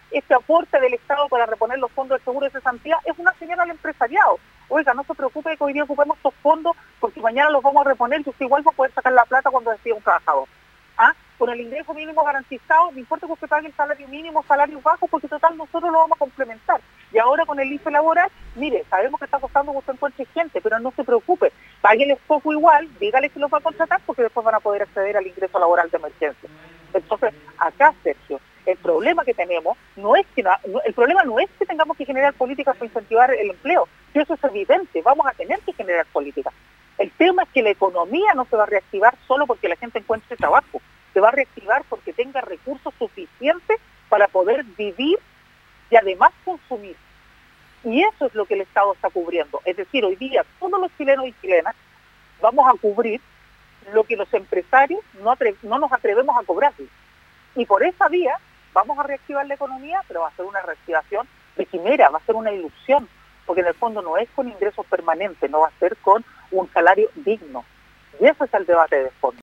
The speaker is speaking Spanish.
este aporte del Estado para reponer los fondos del seguro de cesantía es una señal al empresariado. Oiga, no se preocupe que hoy día ocupemos estos fondos porque mañana los vamos a reponer y usted igual va a poder sacar la plata cuando decida un trabajador. Con el ingreso mínimo garantizado, no importa que usted pague el salario mínimo, salarios bajos, porque total nosotros lo vamos a complementar. Y ahora con el IFE laboral, mire, sabemos que está costando que usted encuentre gente, pero no se preocupe, págueles poco igual, dígales que los va a contratar porque después van a poder acceder al ingreso laboral de emergencia. Entonces, acá, Sergio, el problema que tenemos el problema no es que tengamos que generar políticas para incentivar el empleo, si eso es evidente, vamos a tener que generar políticas. El tema es que la economía no se va a reactivar solo porque la gente encuentre trabajo, se va a reactivar porque tenga recursos suficientes para poder vivir y además consumir. Y eso es lo que el Estado está cubriendo. Es decir, hoy día todos los chilenos y chilenas vamos a cubrir lo que los empresarios no nos atrevemos a cobrar. Y por esa vía vamos a reactivar la economía, pero va a ser una reactivación de quimera, va a ser una ilusión, porque en el fondo no es con ingresos permanentes, no va a ser con un salario digno. Y ese es el debate de fondo.